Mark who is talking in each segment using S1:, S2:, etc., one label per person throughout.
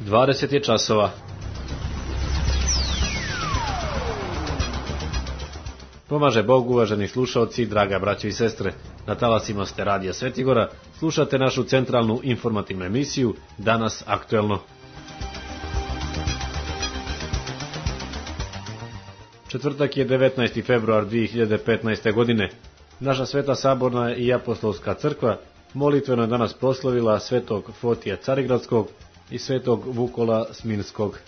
S1: 20 je časova. Pomaže Bog, uvaženi slušalci, draga braćo i sestre. Na talasima ste Radija Svetigora, slušate našu centralnu informativnu emisiju Danas aktuelno. Četvrtak je 19. februar 2015. godine. Naša Sveta Saborna i Apostolska crkva molitveno je danas proslavila svetog Fotija Carigradskog i svetog Vukola Sminskog.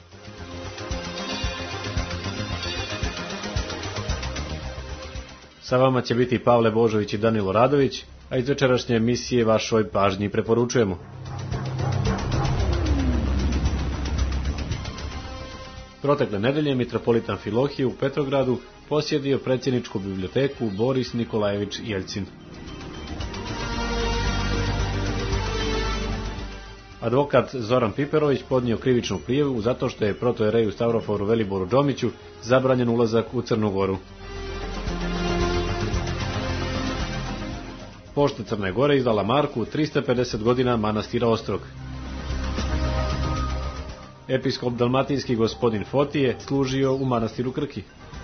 S1: Sa vama će biti Pavle Božović i Danilo Radović, a iz večerašnje emisije vašoj pažnji preporučujemo. Protekle nedelje mitropolitan Amfilohije u Petrogradu posjetio predsjedničku biblioteku Boris Nikolajević Jeljcin. Advokat Zoran Piperović podnio krivičnu prijavu zato što je protojereju Stavroforu Veliboru Džomiću zabranjen ulazak u Crnu Goru. Pošta Crne Gore izdala marku 350 godina manastira Ostrog. Episkop dalmatinski gospodin Fotije služio u manastiru Krki.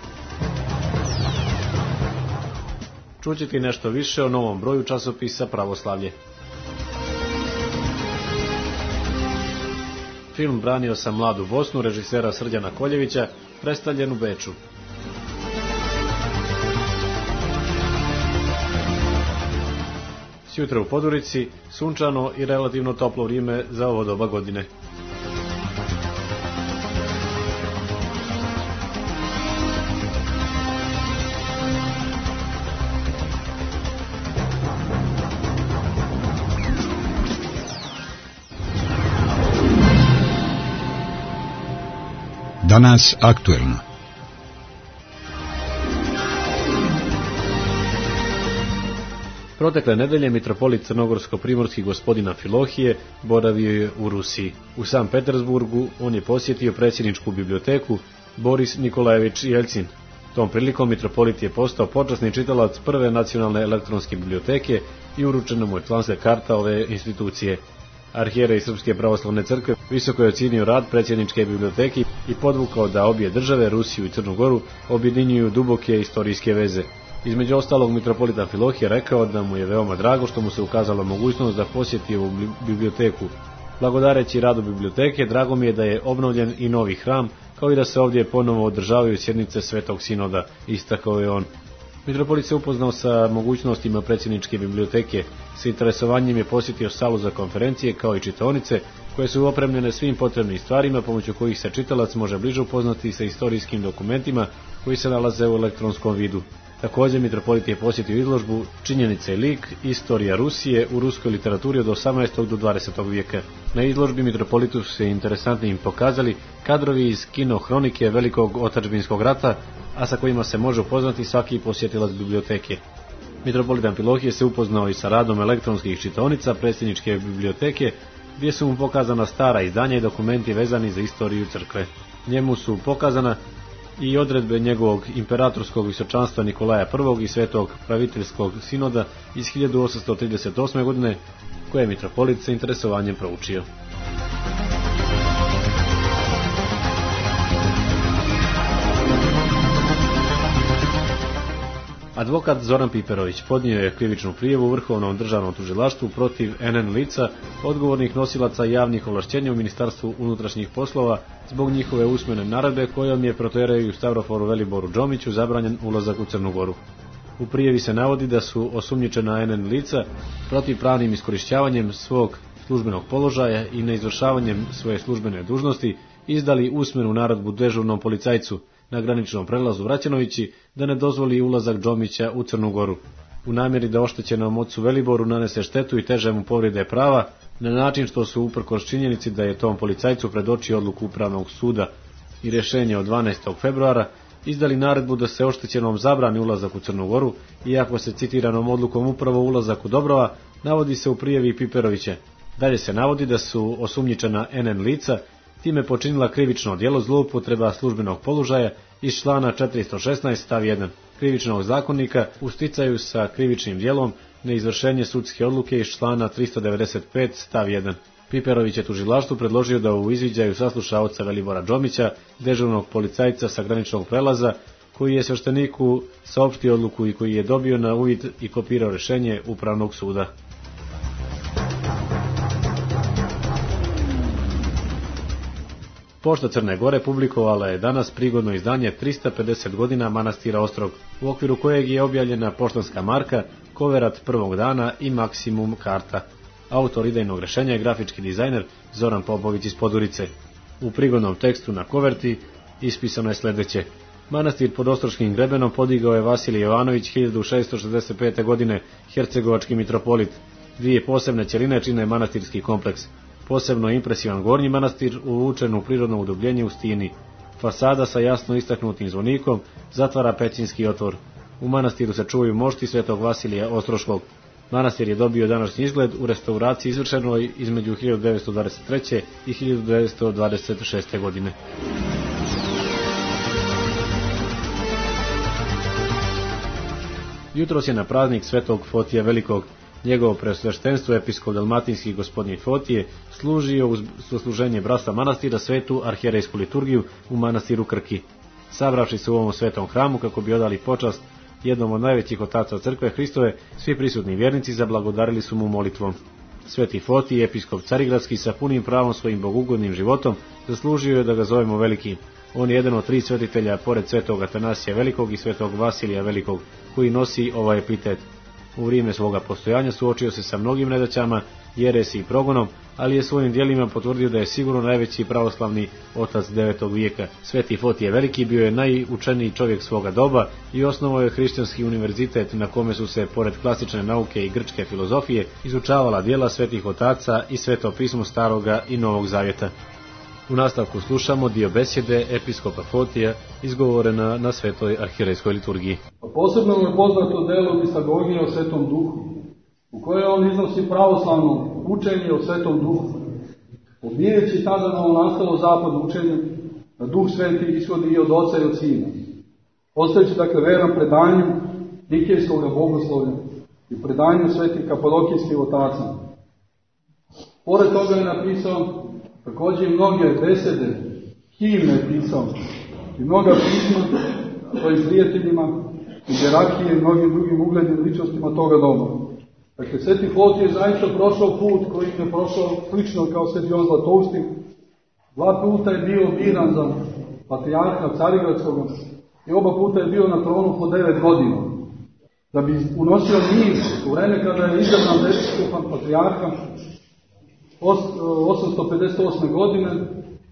S1: Čućete nešto više o novom broju časopisa Pravoslavlje. Film Branio sam mladu Bosnu režisera Srđana Koljevića predstavljen u Beču. Sjutra u Podurici sunčano i relativno toplo vrijeme za ovo doba godine.
S2: Danas aktuelno.
S1: Protekle nedelje mitropolit crnogorsko-primorski gospodin Amfilohije boravio je u Rusiji. U San Petersburgu on je posjetio predsjedničku biblioteku Boris Nikolajević Jeljcin. Tom prilikom mitropolit je postao počasni čitalac prve nacionalne elektronske biblioteke i uručena mu je članska karta ove institucije. Arhijerej Srpske pravoslavne crkve visoko je ocijenio rad predsjedničke biblioteke i podvukao da obje države, Rusiju i Crnu Goru, objedinjuju duboke istorijske veze. Između ostalog, mitropolita Amfilohije rekao da mu je veoma drago što mu se ukazala mogućnost da posjeti ovu biblioteku. Blagodareći radu biblioteke, drago mi je da je obnovljen i novi hram, kao i da se ovdje ponovo održavaju sjednice Svetog Sinoda, istakao je on. Mitropolit se upoznao sa mogućnostima predsjedničke biblioteke, sa interesovanjem je posjetio salu za konferencije kao i čitaonice, koje su opremljene svim potrebnim stvarima pomoću kojih se čitalac može bliže upoznati sa istorijskim dokumentima koji se nalaze u elektronskom vidu. Također mitropolit je posjetio izložbu Činjenice i lik, istorija Rusije u ruskoj literaturi od 18. do 20. vijeka. Na izložbi mitropolitu su se interesantnim pokazali kadrovi iz kino hronike Velikog otadžbinskog rata, a sa kojima se može upoznati svaki posjetilac biblioteke. Mitropolit Amfilohije se upoznao i sa radom elektronskih čitaonica predsjedničke biblioteke, gdje su mu pokazana stara izdanja i dokumenti vezani za istoriju crkve. Njemu su pokazana i odredbe njegovog imperatorskog visočanstva Nikolaja I i svetog praviteljskog sinoda iz 1838. godine, koje je mitropolit sa interesovanjem proučio. Advokat Zoran Piperović podnio je krivičnu prijavu Vrhovnom državnom tužilaštvu protiv NN lica, odgovornih nosilaca javnih ovlašćenja u Ministarstvu unutrašnjih poslova zbog njihove usmene naredbe kojom je protojereju Stavroforu Veliboru Džomiću zabranjen ulazak u Crnu Goru. U prijavi se navodi da su osumnjičena NN lica protivpravnim iskorišćavanjem svog službenog položaja i neizvršavanjem svoje službene dužnosti izdali usmenu naredbu dežurnom policajcu na graničnom prelazu Vraćanovići da ne dozvoli ulazak Džomića u Crnu Goru, u namjeri da oštećenom ocu Veliboru nanese štetu i teže mu povrede prava, na način što su uprkos činjenici da je tom policajcu predočio odluku Upravnog suda i rješenje od 12. februara, izdali naredbu da se oštećenom zabrani ulazak u Crnu Goru, iako se citiranom odlukom upravo ulazak u Dobrova, navodi se u prijavi Piperovića. Dalje se navodi da su osumnjičena NN lica time počinila krivično djelo zloupotreba službenog položaja iz člana 416 stav 1 krivičnog zakonika u sticaju sa krivičnim djelom neizvršenje sudske odluke iz člana 395 stav 1. Piperović je tužilaštvu predložio da u izviđaju sasluša oca Velibora Džomića, dežurnog policajca sa graničnog prelaza, koji je svešteniku saopštio odluku i koji je dobio na uvid i kopirao rešenje Upravnog suda. Pošta Crne Gore publikovala je danas prigodno izdanje 350 godina manastira Ostrog, u okviru kojeg je objavljena poštanska marka, koverat prvog dana i maksimum karta. Autor idejnog rešenja je grafički dizajner Zoran Popović iz Podurice. U prigodnom tekstu na koverti ispisano je sledeće. Manastir pod Ostroškim grebenom podigao je Vasilij Jovanović 1665. godine, hercegovački mitropolit. Dvije posebne ćeline čine manastirski kompleks. Posebno je impresivan gornji manastir uvučen u prirodno udubljenje u stini. Fasada sa jasno istaknutim zvonikom zatvara pećinski otvor. U manastiru se čuvaju mošti svetog Vasilija Ostroškog. Manastir je dobio današnji izgled u restauraciji izvršenoj između 1923. i 1926. godine. Jutros je na praznik svetog Fotija Velikog. Njegovo preosveštenstvo episkop dalmatinski gospodin Fotije služio uz služenje bratstva manastira svetu arhijerejsku liturgiju u manastiru Krki. Sabravši se u ovom svetom hramu kako bi odali počast jednom od najvećih otaca crkve Hristove, svi prisutni vjernici zablagodarili su mu molitvom. Sveti Fotije, episkop Carigradski, sa punim pravom svojim bogugodnim životom zaslužio je da ga zovemo veliki. On je jedan od 3 svetitelja, pored svetog Atanasija Velikog i svetog Vasilija Velikog, koji nosi ovaj epitet. U vrijeme svoga postojanja suočio se sa mnogim nedaćama, jeresi i progonom, ali je svojim djelima potvrdio da je sigurno najveći pravoslavni otac 9. vijeka. Sveti Fotije Veliki bio je najučeniji čovjek svoga doba i osnovao je hrišćanski univerzitet na kome su se, pored klasične nauke i grčke filozofije, izučavala djela svetih otaca i sveto pismo Staroga i Novog Zavjeta. U nastavku slušamo dio besjede episkopa Fotija izgovorena na svetoj arhijerejskoj liturgiji.
S2: Posebno je poznato delo Misagogije o Svetom Duhu, u kojoj on iznosi pravoslavno učenje o Svetom Duhu, odbijajući tada novonastalo zapadno učenje da Duh Sveti ishodi i od Oca i od Sina, ostajući dakle veran predanju Nikejskog bogoslovlja i predanju svetih kapadokijskih otaca. Pored toga je napisao također i mnoge besede, himne je pisao i mnoga pisma svojim prijateljima i Gerakije i mnogim drugim uglednim ličnostima toga doba. Dakle, Sveti Fotije je zaista prošao put koji je prošao slično kao Sveti Jovan Zlatoustik. 2 puta je bio biran za patrijarha Carigradskog i oba puta je bio na tronu po 9 godina. Da bi unosio mir u vreme kada je izabran za episkopa patrijarha 858. godine,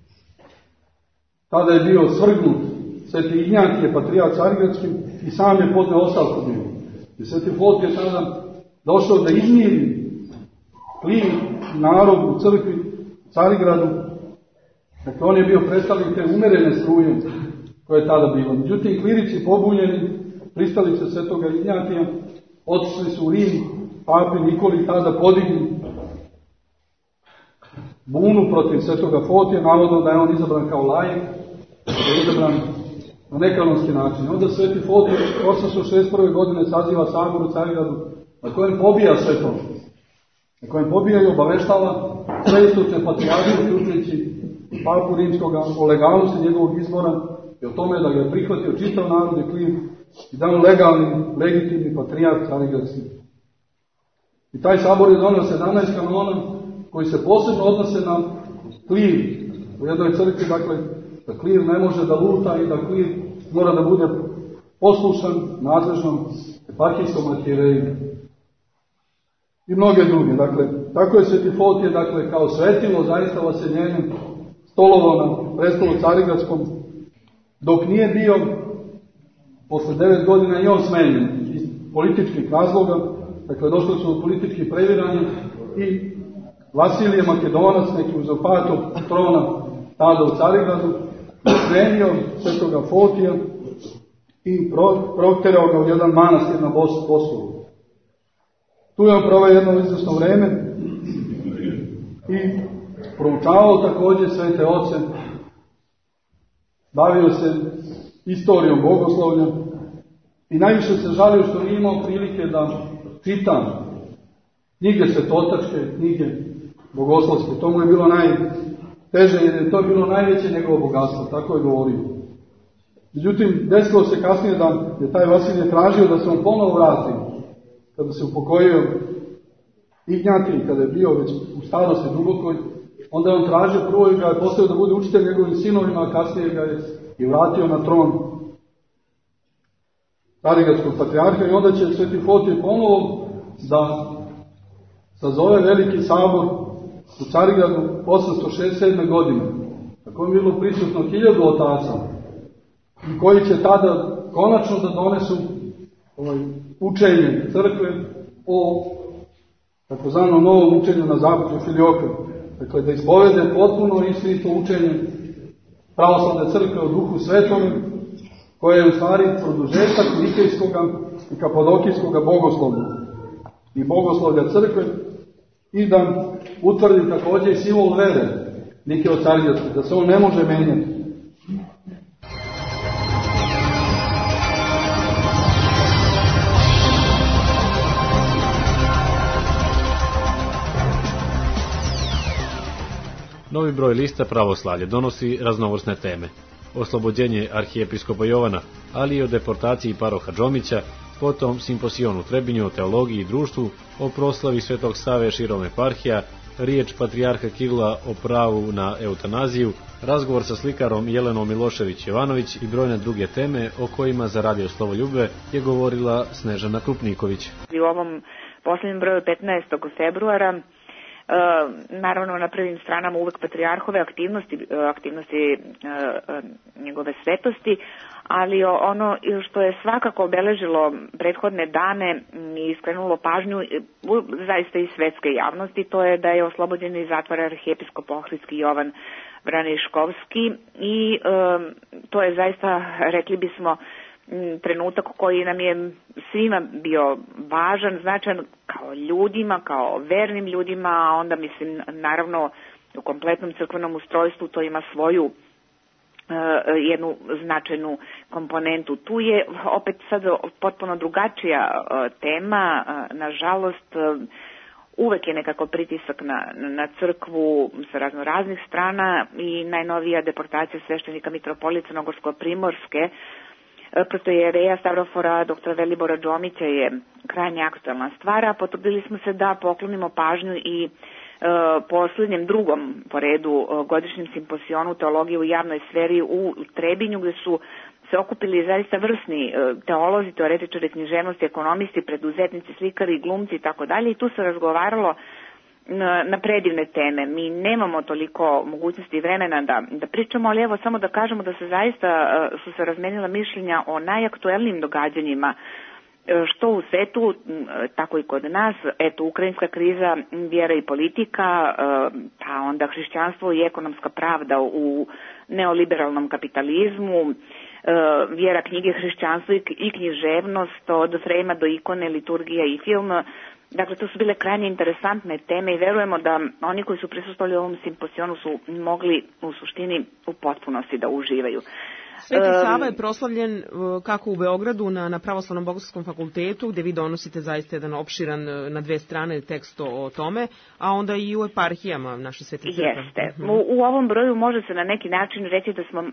S2: tada je bio svrgnut Sveti Ignjatije, patrijarh Carigradski, i sam je podneo ostavku bio. I Sveti Fotije je tada došao da izmiri klin narod u crkvi Carigradu. Dakle, on je bio predstavnik te umerene struje koja je tada bila. Međutim, klirici pobunjeni, pristalice Svetoga Ignjatija, otišli su u Rim, papi Nikoli tada podigli bunu protiv Svetoga Fotija, navodno da je on izabran kao laik, da je izabran na nekanonski način. Onda Sveti Fotije 861. godine saziva sabor u Carigradu, na kojem pobija sve to. Na kojem pobija i obaveštava sve istočne patrijarhe, uključujući papu rimskoga, o legalnosti njegovog izbora i o tome da ga je prihvatio čitav narod i klin i da on legalni, legitimni patrijarh Carigradski. I taj sabor je donio 17 kanona koji se posebno odnose na klir u jednoj crkvi, dakle, da klir ne može da luta i da klir mora da bude poslušan nadležnom eparhijskom arhijereju. I mnoge druge, dakle, tako je Sveti Fotije, dakle, kao svetilo zaista vaseljenjem stolovo na prestolu Carigradskom, dok nije bio, posle 9 godina i on smenjen iz političkih razloga, dakle, došlo su do političkih previranja i Vasilije Makedonac, neki uzurpator trona tada u Carigradu, smenio Svetoga Fotija i prokterao ga u jedan manastir na Bosovu. Tu je on proveo jedno izvjesno vreme i proučavao također svete oce, bavio se istorijom bogoslovlja i najviše se žalio što nije imao prilike da čita knjige svetotačke, knjige bogoslovske. To mu je bilo najteže, jer je to bilo najveće njegovo bogatstvo, tako je govorio. Međutim, desilo se kasnije da je taj Vasilije tražio da se on ponovo vrati, kada se upokojio Ignjati, kada je bio već u starosti dubokoj, onda je on tražio prvo i ga je postavio da bude učitelj njegovim sinovima, a kasnije ga je i vratio na tron Carigradskog patrijarha i onda će Sveti Fotije ponovo da sazove veliki sabor u Carigradu 867. godine, na kojem je bilo prisutno 1000 otaca i koji će tada konačno da donesu učenje crkve o takozvanom novom učenju na zaputu Filioka. Dakle, da ispovede potpuno istinito učenje pravoslavne crkve o Duhu Svetome, koje je u stvari produžetak Nikejskoga i Kapadokijskoga bogoslovlja i bogoslovlja crkve i da utvrdi također i simbol vere Nikeo-Carigradske, da se on ne može menjati.
S1: Novi broj lista Pravoslavlje donosi raznovrsne teme. Oslobođenje arhijepiskopa Jovana, ali i o deportaciji paroha Džomića, potom simposion u Trebinju o teologiji i društvu, o proslavi Svetog Save širom eparhija, riječ patrijarha Kirila o pravu na eutanaziju, razgovor sa slikarom Jelenom Milošević-Jovanović i brojne druge teme o kojima za Radio Slovoljube je govorila Snežana Krupniković.
S3: U ovom posljednjem broju 15. februara naravno na prvim stranama uvek patrijarhove aktivnosti njegove svetosti, ali ono što je svakako obeležilo prethodne dane i skrenulo pažnju zaista i svetske javnosti, to je da je oslobođen iz zatvora arhijepiskop Ohridski Jovan Vraniškovski i to je zaista, rekli bismo, trenutak koji nam je svima bio važan, značajan kao ljudima, kao vernim ljudima, a onda mislim naravno u kompletnom crkvenom ustrojstvu to ima svoju jednu značajnu komponentu. Tu je opet sad potpuno drugačija tema, nažalost uvek je nekako pritisak na crkvu sa raznih strana i najnovija deportacija sveštenika mitropolita Crnogorsko-primorske protojereja Stavrofora dr. Velibora Džomića je krajnje aktualna stvar, a potrudili smo se da poklonimo pažnju i posljednjem drugom po redu godišnjem simposijonu teologije u javnoj sferi u Trebinju, gdje su se okupili zaista vrsni teolozi, teoretičari književnosti, ekonomisti, preduzetnici, slikari, glumci i tako dalje, i tu se razgovaralo na predivne teme. Mi nemamo toliko mogućnosti i vremena da pričamo, ali evo samo da kažemo da se zaista su se razmenila mišljenja o najaktuelnijim događanjima što u svetu, tako i kod nas. Eto, ukrajinska kriza, vjera i politika, pa onda hrišćanstvo i ekonomska pravda u neoliberalnom kapitalizmu, vjera, knjige, hrišćanstvo i književnost, od frejma do ikone, liturgija i film. Dakle, to su bile krajnje interesantne teme i verujemo da oni koji su prisustvovali ovom simposijonu su mogli u suštini u potpunosti da uživaju.
S4: Sveti Sava je proslavljen kako u Beogradu na Pravoslavnom bogoslovskom fakultetu, gdje vi donosite zaista jedan opširan na 2 strane tekst o tome, a onda i u eparhijama naše Svete crkve.
S3: Jeste. U ovom broju može se na neki način reći da smo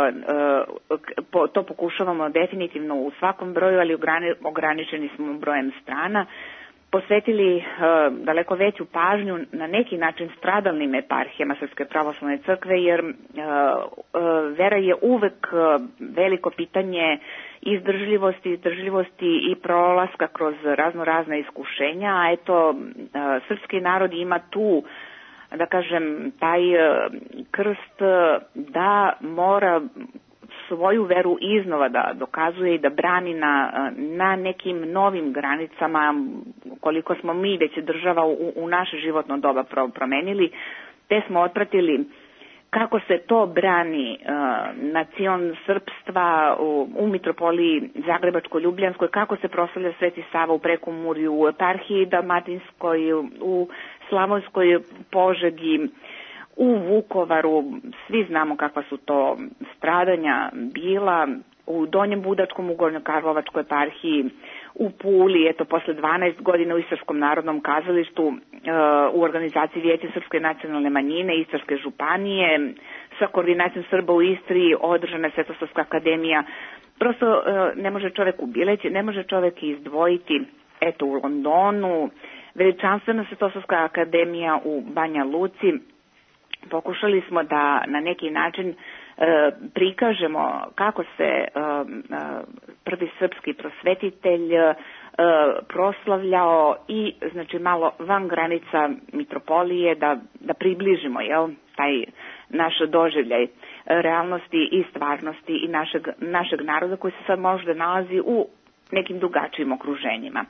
S3: to pokušavamo definitivno u svakom broju, ali ograničeni smo brojem strana. Posvetili daleko veću pažnju na neki način stradalnim eparhijama Srpske pravoslavne crkve, jer vera je uvek veliko pitanje izdržljivosti i prolaska kroz razna iskušenja, a eto, srpski narod ima tu, da kažem, taj krst da mora svoju veru iznova da dokazuje i da brani na nekim novim granicama, koliko smo mi već država u naše životno doba promenili, te smo otpratili kako se to brani nacion srpstva u mitropoliji Zagrebačko-Ljubljanskoj, kako se proslavlja Sveti Sava u Prekumurju, u eparhiji Dalmatinskoj, u Slavonskoj Požegi, u Vukovaru. Svi znamo kakva su to stradanja bila, u Donjem Budačkom, u Gornjokarlovačkoj eparhiji, u Puli, eto, posle 12 godina u Istarskom narodnom kazalištu, u organizaciji Vijeća Srpske nacionalne manjine, Istarske županije, sa koordinacijom Srba u Istri, održana je Svetosavska akademija. Prosto ne može čovek ubileći, ne može čovek izdvojiti, eto, u Londonu, veličanstvena Svetosavska akademija u Banja Luci. Pokušali smo da na neki način prikažemo kako se prvi srpski prosvetitelj proslavljao i znači malo van granica mitropolije da približimo taj naš doživljaj realnosti i stvarnosti i našeg naroda koji se sad možda nalazi u nekim drugačijim okruženjima.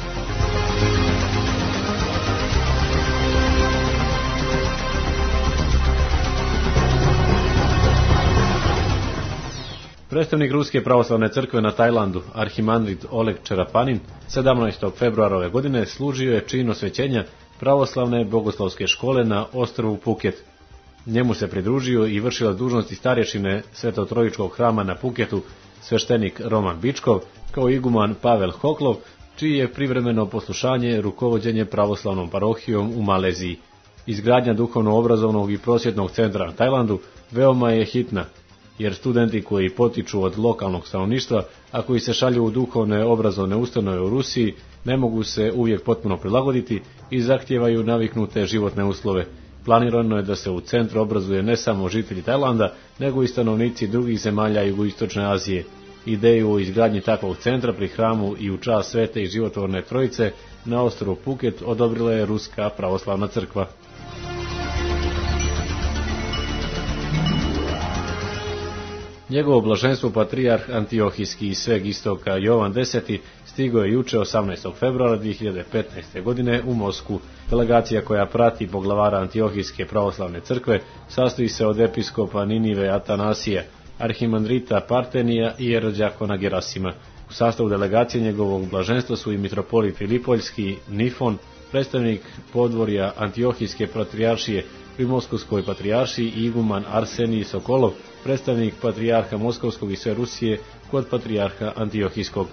S1: Predstavnik Ruske pravoslavne crkve na Tajlandu, arhimandrit Oleg Čerapanin, 17. februara ove godine služio je čin osvećenja pravoslavne bogoslovske škole na ostrvu Phuket. Njemu se pridružio i vršilac dužnosti starješine Svetotrojičkog hrama na Phuketu, sveštenik Roman Bičkov, kao iguman Pavel Hoklov, čiji je privremeno poslušanje rukovođenje pravoslavnom parohijom u Maleziji. Izgradnja duhovno-obrazovnog i prosvjetnog centra na Tajlandu veoma je hitna, jer studenti koji potiču od lokalnog stanovništva, a koji se šalju u duhovne obrazovne ustanove u Rusiji, ne mogu se uvijek potpuno prilagoditi i zahtijevaju naviknute životne uslove. Planirano je da se u centru obrazuje ne samo žitelji Tajlanda, nego i stanovnici drugih zemalja Jugoistočne Azije. Ideju o izgradnji takvog centra pri hramu i u čast Svete i Životvorne Trojice na ostrvu Phuket odobrila je Ruska pravoslavna crkva. Njegovo blaženstvo patrijarh Antiohijski iz sveg istoka Jovan X stigao je juče 18. februara 2015. godine u Moskvu. Delegacija koja prati poglavara Antiohijske pravoslavne crkve sastoji se od episkopa Ninive Atanasija, arhimandrita Partenija i jerođakona Gerasima. U sastavu delegacije njegovog blaženstva su i mitropolit Filipoljski Nifon, predstavnik podvorja Antiohijske patrijaršije pri Moskovskoj patrijaršiji i iguman Arsenij Sokolov, predstavnik patrijarha Moskovskog i sve Rusije kod patrijarha Antiohijskog.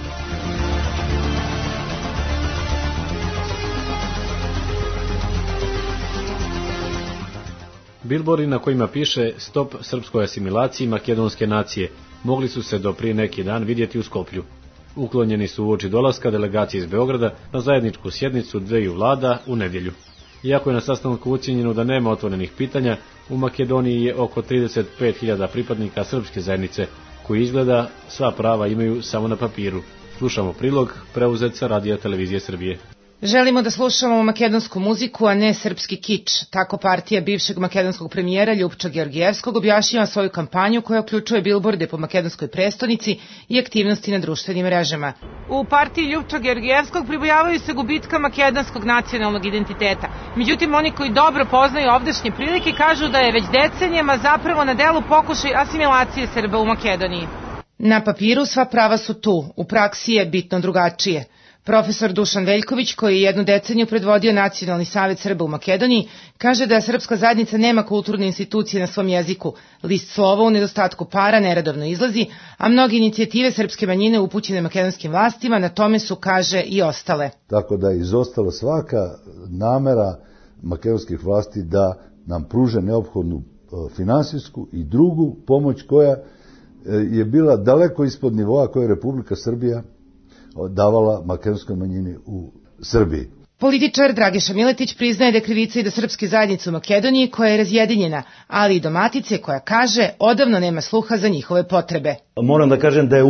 S1: Bilbori na kojima piše Stop srpskoj asimilaciji makedonske nacije mogli su se do prije neki dan vidjeti u Skoplju. Uklonjeni su uoči dolaska delegacije iz Beograda na zajedničku sjednicu dveju vlada u nedjelju. Iako je na sastanku ocijenjeno da nema otvorenih pitanja, u Makedoniji je oko 35.000 pripadnika srpske zajednice, koji izgleda sva prava imaju samo na papiru. Slušamo prilog preuzet sa Radija Televizije Srbije.
S5: Želimo da slušamo makedonsku muziku, a ne srpski kič. Tako partija bivšeg makedonskog premijera Ljupča Georgijevskog objašnjava svoju kampanju koja uključuje bilborde po makedonskoj prestonici i aktivnosti na društvenim mrežama. U partiji Ljupča Georgijevskog pribojavaju se gubitka makedonskog nacionalnog identiteta. Međutim, oni koji dobro poznaju ovdašnje prilike kažu da je već decenijama zapravo na delu pokušaj asimilacije Srba u Makedoniji. Na papiru sva prava su tu, u praksi je bitno drugačije. Profesor Dušan Veljković, koji je jednu deceniju predvodio Nacionalni savet Srba u Makedoniji, kaže da srpska zajednica nema kulturne institucije na svom jeziku. List slova u nedostatku para neredovno izlazi, a mnoge inicijative srpske manjine upućene makedonskim vlastima na tome su, kaže, i ostale.
S6: Tako da je izostala svaka namera makedonskih vlasti da nam pruže neophodnu finansijsku i drugu pomoć koja je bila daleko ispod nivoa koje je Republika Srbija davala makedonskoj manjini u Srbiji.
S5: Političar Dragiša Miletić priznaje da je krivica i do srpske zajednice u Makedoniji koja je razjedinjena, ali i do Matice koja kaže odavno nema sluha za njihove potrebe.
S7: Moram da kažem da je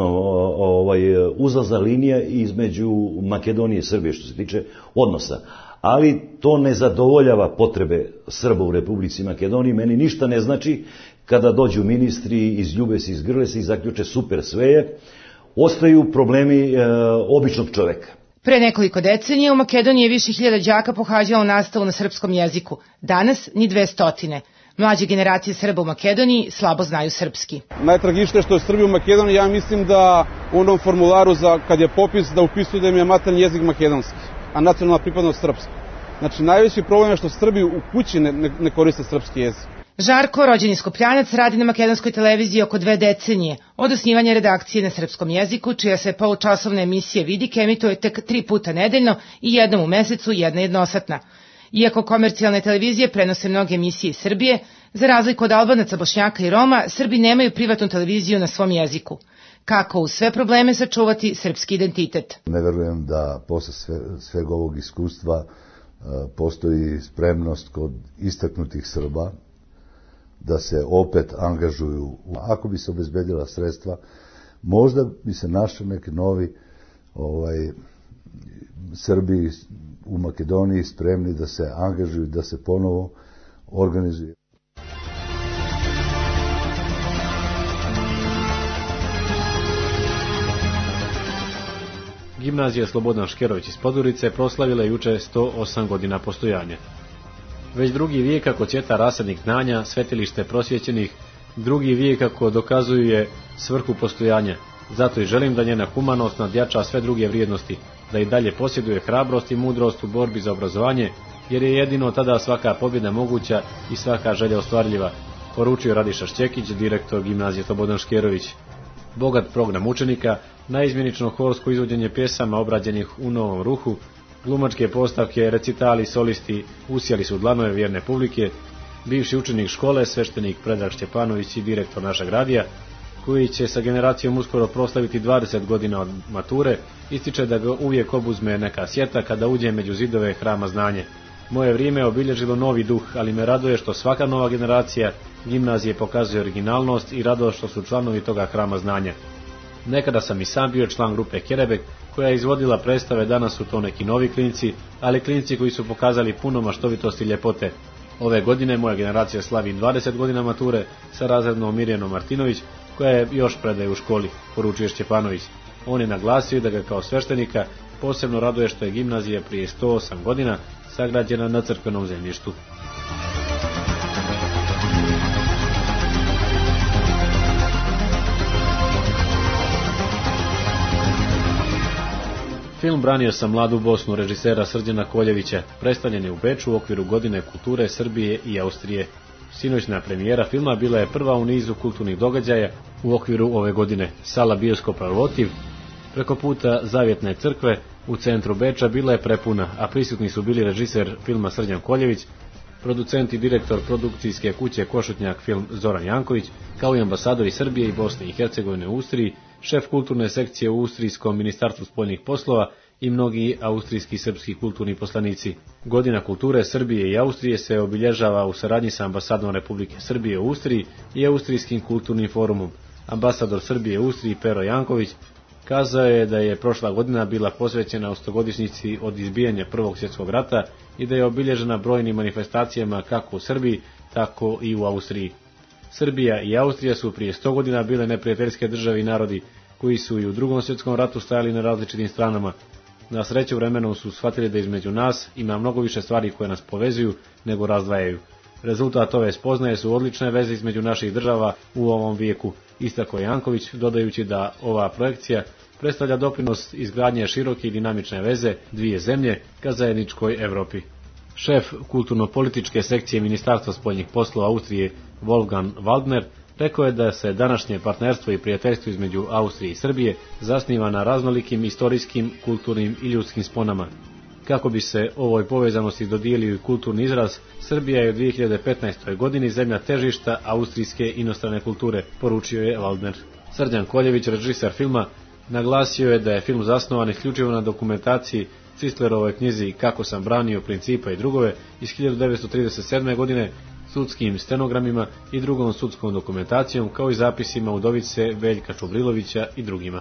S7: uzlazna linija između Makedonije i Srbije što se tiče odnosa. Ali to ne zadovoljava potrebe Srba u Republici Makedoniji. Meni ništa ne znači kada dođu ministri, izljube se, izgrle se i zaključe super sve je. Ostaju problemi običnog čoveka.
S5: Pre nekoliko decenija u Makedoniji je više hiljada đaka pohađalo nastavu na srpskom jeziku. Danas ni 200. Mlađe generacije Srba u Makedoniji slabo znaju srpski.
S8: Najtragičnije što je Srbi u Makedoniji, ja mislim da u onom formularu kad je popis da upisuju da im je maternji jezik makedonski, a nacionalna pripadnost srpska. Znači najveći problem je što Srbi u kući ne koriste srpski jezik.
S5: Žarko, rođeni Skopljanac, radi na makedonskoj televiziji oko 2 decenije. Od osnivanja redakcije na srpskom jeziku, čija se polučasovna emisija Vidik emituje tek 3 puta nedeljno i jednom u mesecu, jedna jednosatna. Iako komercijalne televizije prenose mnoge emisije iz Srbije, za razliku od Albanaca, Bošnjaka i Roma, Srbi nemaju privatnu televiziju na svom jeziku. Kako uz sve probleme sačuvati srpski identitet?
S6: Ne verujem da posle svega ovog iskustva postoji spremnost kod istaknutih Srba da se opet angažuju. Ako bi se obezbedila sredstva, možda bi se našli neki novi Srbi u Makedoniji spremni da se angažuju, da se ponovo organizuju.
S1: Gimnazija Slobodan Škerović iz Podgorice proslavila je juče 108 godina postojanja. Već drugi vijek kako cvjeta rasadnik znanja, svetilište prosvjećenih, drugi vijek kako dokazuje svrhu postojanja. Zato i želim da njena humanost nadjača sve druge vrijednosti, da i dalje posjeduje hrabrost i mudrost u borbi za obrazovanje, jer je jedino tada svaka pobjeda moguća i svaka želja ostvarljiva, poručio Radiša Šćekić, direktor Gimnazije Slobodan Škerović. Bogat program učenika, naizmjenično horsko izvođenje pjesama obrađenih u novom ruhu, glumačke postavke, recitali, solisti usijali su dlanove vjerne publike. Bivši učenik škole, sveštenik Predrag Šćepanović i direktor našeg radija, koji će sa generacijom uskoro proslaviti 20 godina od mature, ističe da ga uvijek obuzme neka sjeta kada uđe među zidove hrama znanje. Moje vrijeme je obilježilo novi duh, ali me raduje što svaka nova generacija gimnazije pokazuje originalnost i radost što su članovi toga hrama znanja. Nekada sam i sam bio član grupe Kerebek, koja je izvodila predstave, danas su to neki novi klinci, ali klinci koji su pokazali puno maštovitosti i ljepote. Ove godine moja generacija slavi 20 godina mature sa razrednom Mirjanom Martinović, koja je još predaje u školi, poručuje Šćepanović. On je naglasio da ga kao sveštenika posebno raduje što je gimnazija prije 108 godina sagrađena na crkvenom zemljištu. Film Branio sam mladu Bosnu režisera Srđana Koljevića predstavljen je u Beču u okviru Godine kulture Srbije i Austrije. Sinoćna premijera filma bila je prva u nizu kulturnih događaja u okviru ove godine. Sala bioskopa Votiv preko puta Zavjetne crkve u centru Beča bila je prepuna, a prisutni su bili režiser filma Srđan Koljević, producent i direktor produkcijske kuće Košutnjak film Zoran Janković, kao i ambasadori Srbije i Bosne i Hercegovine u Austriji, šef kulturne sekcije u Austrijskom ministarstvu spoljnih poslova i mnogi austrijski i srpski kulturni poslanici. Godina kulture Srbije i Austrije se obilježava u saradnji sa ambasadom Republike Srbije u Austriji i Austrijskim kulturnim forumom. Ambasador Srbije u Austriji Pero Janković kazao je da je prošla godina bila posvećena 100-godišnjici od izbijanja Prvog svjetskog rata i da je obilježena brojnim manifestacijama kako u Srbiji, tako i u Austriji. Srbija i Austrija su prije 100 godina bile neprijateljske države i narodi koji su i u Drugom svjetskom ratu stajali na različitim stranama. Na sreću vremenom su shvatili da između nas ima mnogo više stvari koje nas povezuju nego razdvajaju. Rezultat ove spoznaje su odlične veze između naših država u ovom vijeku, istakao Janković, dodajući da ova projekcija predstavlja doprinos izgradnje široke i dinamične veze dvije zemlje ka zajedničkoj Evropi. Šef kulturno-političke sekcije Ministarstva spoljnih poslova Austrije Wolfgang Waldner rekao je da se današnje partnerstvo i prijateljstvo između Austrije i Srbije zasniva na raznolikim istorijskim, kulturnim i ljudskim sponama. Kako bi se ovoj povezanosti dodijelio i kulturni izraz, Srbija je u 2015. godini zemlja težišta austrijske inostrane kulture, poručio je Waldner. Srđan Koljević, režiser filma, naglasio je da je film zasnovan isključivo na dokumentaciji Cistlerove knjizi Kako sam branio principa i drugove iz 1937. godine, sudskim stenogramima i drugom sudskom dokumentacijom, kao i zapisima udovice Veljka Čubrilovića i drugima.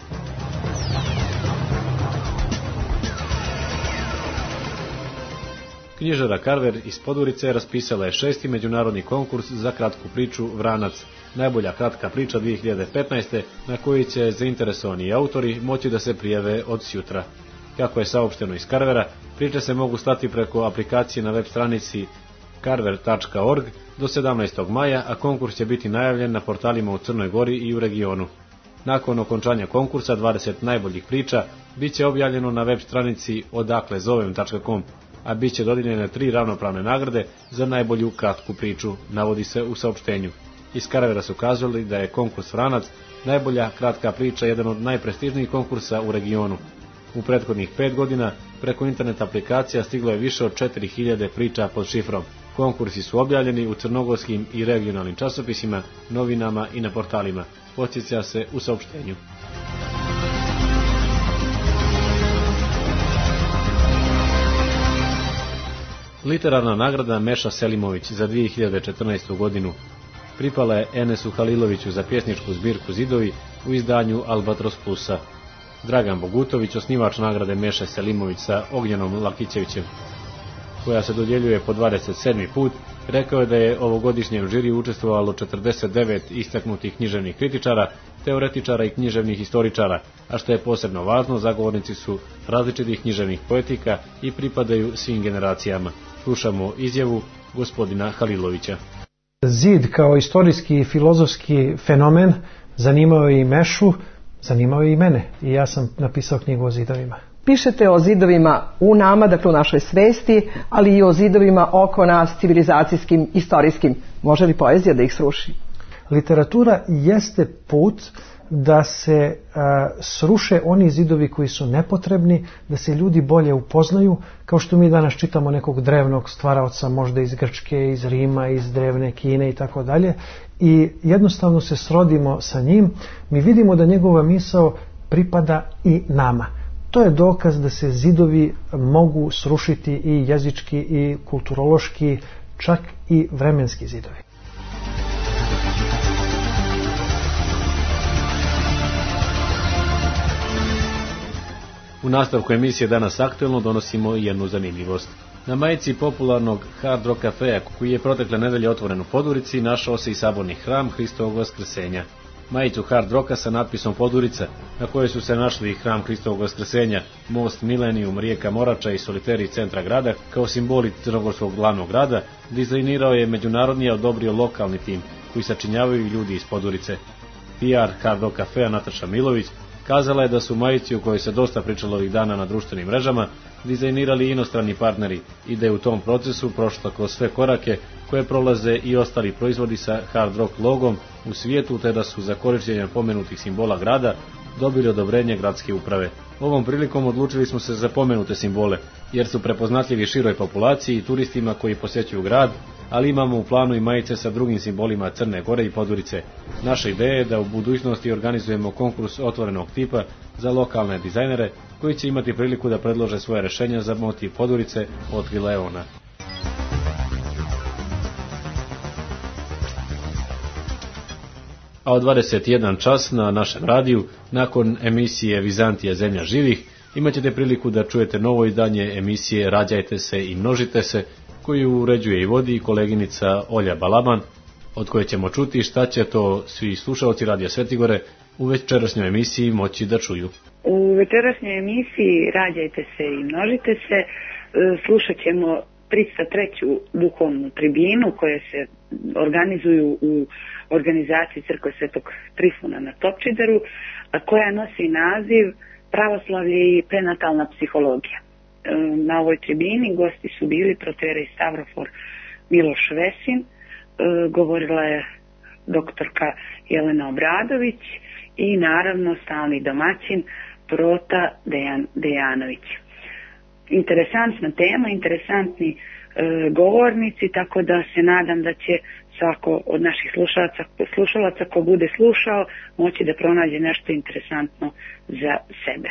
S1: Knjižara Karver iz Podgorice raspisala je 6. međunarodni konkurs za kratku priču Vranac, najbolja kratka priča 2015. na koji će zainteresovani autori moći da se prijave od sjutra. Kako je saopšteno iz Karvera, priče se mogu slati preko aplikacije na web stranici karver.org do 17. maja, a konkurs će biti najavljen na portalima u Crnoj Gori i u regionu. Nakon okončanja konkursa 20 najboljih priča bit će objavljeno na web stranici odaklezovem.com. a bit će dodijeljene 3 ravnopravne nagrade za najbolju kratku priču, navodi se u saopštenju. Iz Karavera su kazali da je konkurs Vranac najbolja kratka priča jedan od najprestižnijih konkursa u regionu. U prethodnih 5 godina preko internet aplikacija stiglo je više od 4000 priča pod šifrom. Konkursi su objavljeni u crnogorskim i regionalnim časopisima, novinama i na portalima, podsjeća se u saopštenju. Literarna nagrada Meša Selimović za 2014. godinu pripala je Enesu Haliloviću za pjesničku zbirku Zidovi u izdanju Albatros Plusa. Dragan Bogutović, osnivač nagrade Meše Selimović sa Ognjenom Lakićevićem, koja se dodjeljuje po 27. put, rekao je da je ovogodišnjem žiriju učestvovalo 49 istaknutih književnih kritičara, teoretičara i književnih historičara, a što je posebno važno, zagovornici su različitih književnih poetika i pripadaju svim generacijama. Slušamo izjavu gospodina Halilovića.
S9: Zid kao istorijski i filozofski fenomen zanimao je i Mešu, zanimao je i mene i ja sam napisao knjigu o zidovima.
S10: Pišete o zidovima u nama, dakle u našoj svesti, ali i o zidovima oko nas, civilizacijskim, istorijskim. Može li poezija da ih sruši?
S9: Literatura jeste put da se sruše oni zidovi koji su nepotrebni, da se ljudi bolje upoznaju, kao što mi danas čitamo nekog drevnog stvaraoca, možda iz Grčke, iz Rima, iz drevne Kine i tako dalje, i jednostavno se srodimo sa njim. Mi vidimo da njegova misao pripada i nama. To je dokaz da se zidovi mogu srušiti i jezički i kulturološki, čak i vremenski zidovi.
S1: U nastavku emisije Danas aktuelno donosimo jednu zanimljivost. Na majici popularnog Hard Rock kafeja, koji je protekle nedelje otvoren u Podurici, našao se i saborni hram Hristovog Vaskrsenja. Majicu Hard Rocka sa natpisom Podurica, na kojoj su se našli i hram Hristovog Vaskrsenja, most Milenijum, rijeka Morača i soliteri centra grada, kao simboli crnogorskog glavnog grada, dizajnirao je međunarodni, a odobrio lokalni tim, koji sačinjavaju ljudi iz Podurice. PR Hard Rock kafeja Nataša Milović kazala je da su majici, o kojoj se dosta pričalo ovih dana na društvenim mrežama, dizajnirali inostrani partneri i da je u tom procesu prošla kroz sve korake koje prolaze i ostali proizvodi sa Hard Rock logom u svijetu, te da su za korištenje pomenutih simbola grada dobili odobrenje gradske uprave. Ovom prilikom odlučili smo se za pomenute simbole, jer su prepoznatljivi široj populaciji i turistima koji posjećuju grad, ali imamo u planu i majice sa drugim simbolima Crne Gore i Podurice. Naša ideja je da u budućnosti organizujemo konkurs otvorenog tipa za lokalne dizajnere koji će imati priliku da predlože svoje rešenja za motiv Podurice, otkrila je ona. A od 21 čas na našem radiju, nakon emisije Vizantija zemlja živih, imaćete priliku da čujete novo izdanje emisije Rađajte se i množite se, koju uređuje i vodi koleginica Olja Balaban, od koje ćemo čuti šta će to svi slušalci Radija Svetigore u večerašnjoj emisiji moći da čuju.
S11: U večerašnjoj emisiji Rađajte se i množite se slušat ćemo 303. duhovnu tribinu koje se organizuju u organizaciji Crkve Svetog Trifuna na Topčideru, koja nosi naziv Pravoslavlje i prenatalna psihologija. Na ovoj tribini gosti su bili protoijerej Stavrofor Miloš Vesin, govorila je doktorka Jelena Obradović i naravno stalni domaćin prota Dejan Dejanović. Interesantna tema, interesantni govornici, tako da se nadam da će svako od naših slušalaca ko bude slušao moći da pronađe nešto interesantno za sebe.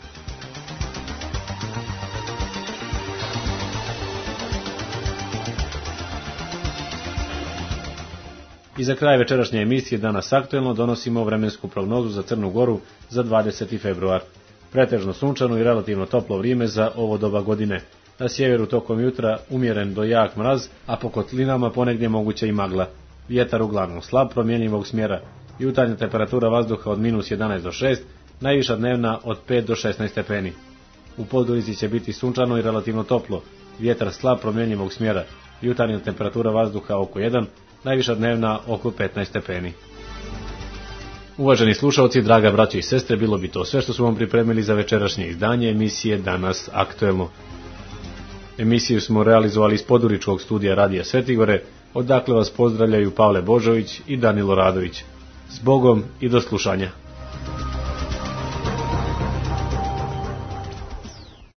S1: I za kraj večerašnje emisije Danas aktuelno donosimo vremensku prognozu za Crnu Goru za 20. februar. Pretežno sunčano i relativno toplo vrijeme za ovo doba godine. Na sjeveru tokom jutra umjeren do jak mraz, a po kotlinama ponegdje moguća i magla. Vjetar uglavnom slab, promjenjivog smjera. Jutarnja temperatura vazduha od -11 do 6, najviša dnevna od 5 do 16 stepeni. U Podurici će biti sunčano i relativno toplo. Vjetar slab, promjenjivog smjera. Jutarnja temperatura vazduha oko 1, najviša dnevna oko 15 stepeni. Uvaženi slušalci, draga braćo i sestre, bilo bi to sve što smo vam pripremili za večerašnje izdanje emisije Danas aktuelno. Emisiju smo realizovali iz Poduričkog studija Radija Svetigore, odakle vas pozdravljaju Pavle Božović i Danilo Radović. S Bogom i do slušanja.